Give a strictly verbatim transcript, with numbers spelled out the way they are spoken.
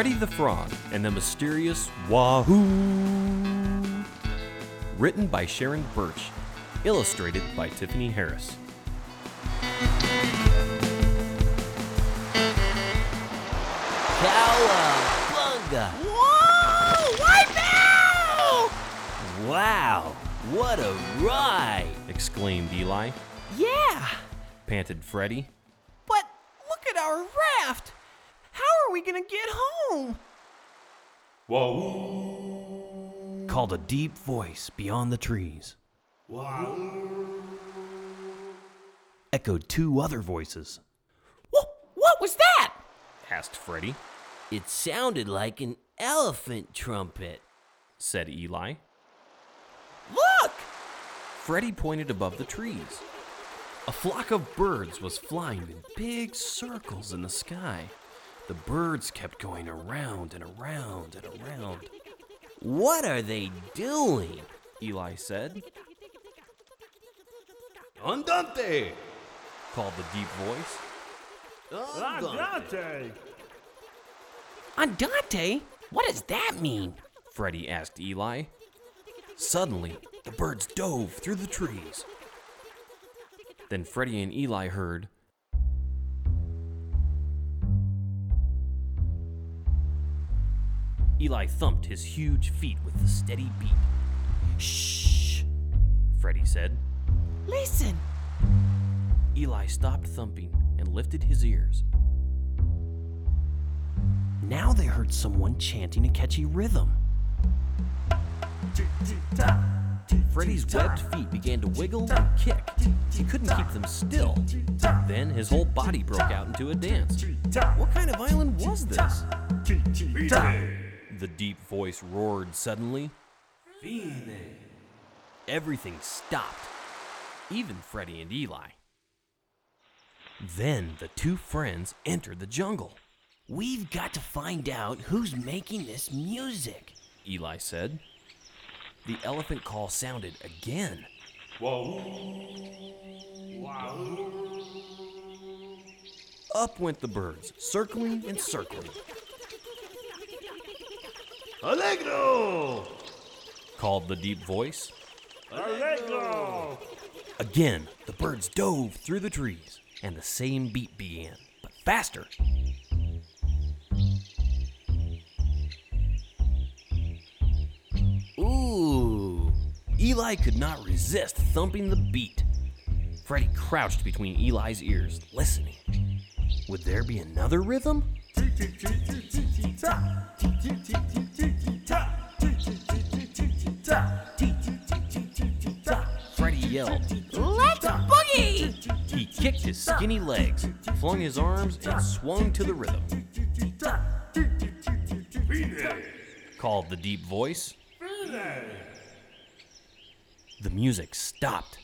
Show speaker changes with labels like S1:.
S1: Freddy the Frog and the Mysterious Wahoo. Written by Sharon Birch. Illustrated by Tiffany Harris.
S2: Cowabunga!
S3: Whoa! Wipe out!
S2: Wow, what a ride!
S1: Exclaimed Eli.
S3: Yeah,
S1: Panted Freddy.
S3: but look at our raft. How are we gonna get home?
S1: Whoa! Called a deep voice beyond the trees. Wow! Echoed two other voices.
S3: What, what was that?
S1: Asked Freddy.
S2: It sounded like an elephant trumpet.
S1: Said Eli.
S3: Look!
S1: Freddy pointed above the trees. A flock of birds was flying in big circles in the sky. The birds kept going around and around and around.
S2: What are they doing?
S1: Eli said.
S4: Andante!
S1: Called the deep voice.
S4: Andante!
S3: Andante? What does that mean?
S1: Freddy asked Eli. Suddenly, the birds dove through the trees. Then Freddy and Eli heard. Eli thumped his huge feet with a steady beat. Shh, Freddy said.
S3: Listen.
S1: Eli stopped thumping and lifted his ears. Now they heard someone chanting a catchy rhythm. Freddy's webbed feet began to wiggle and kick. He couldn't keep them still. Then his whole body broke out into a dance. What kind of island was this? The deep voice roared suddenly. Everything stopped, even Freddy and Eli. Then the two friends entered the jungle.
S2: We've got to find out who's making this music.
S1: Eli said. The elephant call sounded again. Whoa. Wow. Up went the birds, circling and circling.
S4: Allegro!
S1: Called the deep voice.
S4: Allegro!
S1: Again, the birds dove through the trees, and the same beat began, but faster. Ooh! Eli could not resist thumping the beat. Freddy crouched between Eli's ears, listening. Would there be another rhythm? Freddy yelled.
S3: Let's boogie!
S1: He kicked his skinny legs, flung his arms, and swung to the rhythm. Called the deep voice. The music stopped.